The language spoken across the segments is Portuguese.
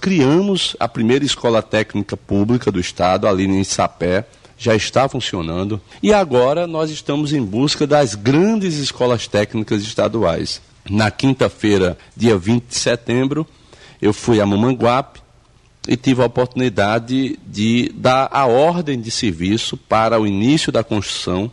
criamos a primeira escola técnica pública do estado, ali em Sapé, já está funcionando, e agora nós estamos em busca das grandes escolas técnicas estaduais. Na quinta-feira, dia 20 de setembro, eu fui a Mamanguape e tive a oportunidade de dar a ordem de serviço para o início da construção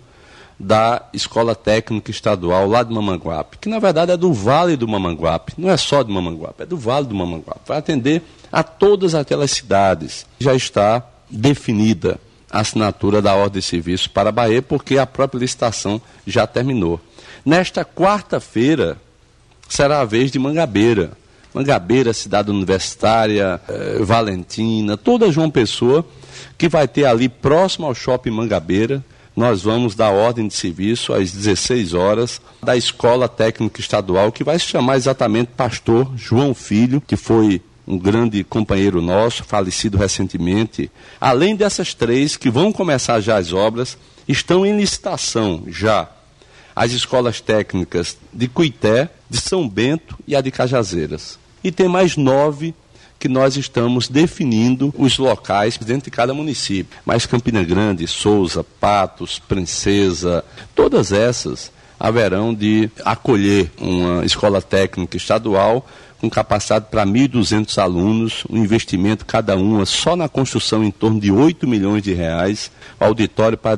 da Escola Técnica Estadual lá de Mamanguape, que na verdade é do Vale do Mamanguape, não é só de Mamanguape, é do Vale do Mamanguape. Vai atender a todas aquelas cidades. Já está definida a assinatura da ordem de serviço para a Bahia, porque a própria licitação já terminou. Nesta quarta-feira será a vez de Mangabeira. Mangabeira, cidade universitária, Valentina, toda João Pessoa, que vai ter ali próximo ao Shopping Mangabeira. Nós vamos dar ordem de serviço às 16 horas da Escola Técnica Estadual, que vai se chamar exatamente Pastor João Filho, que foi um grande companheiro nosso, falecido recentemente. Além dessas três que vão começar já as obras, estão em licitação já as escolas técnicas de Cuité, de São Bento e a de Cajazeiras. E tem mais 9 que nós estamos definindo os locais dentro de cada município. Mas Campina Grande, Souza, Patos, Princesa, todas essas haverão de acolher uma escola técnica estadual com capacidade para 1.200 alunos, um investimento cada uma só na construção em torno de 8 milhões de reais, auditório para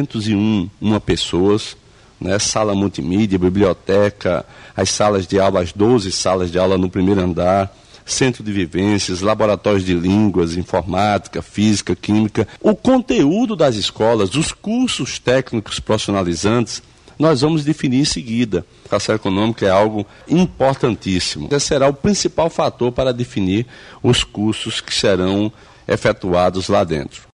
201 pessoas, né, sala multimídia, biblioteca, as salas de aula, as 12 salas de aula no primeiro andar, centro de vivências, laboratórios de línguas, informática, física, química. O conteúdo das escolas, os cursos técnicos profissionalizantes, nós vamos definir em seguida. A educação econômica é algo importantíssimo. Esse será o principal fator para definir os cursos que serão efetuados lá dentro.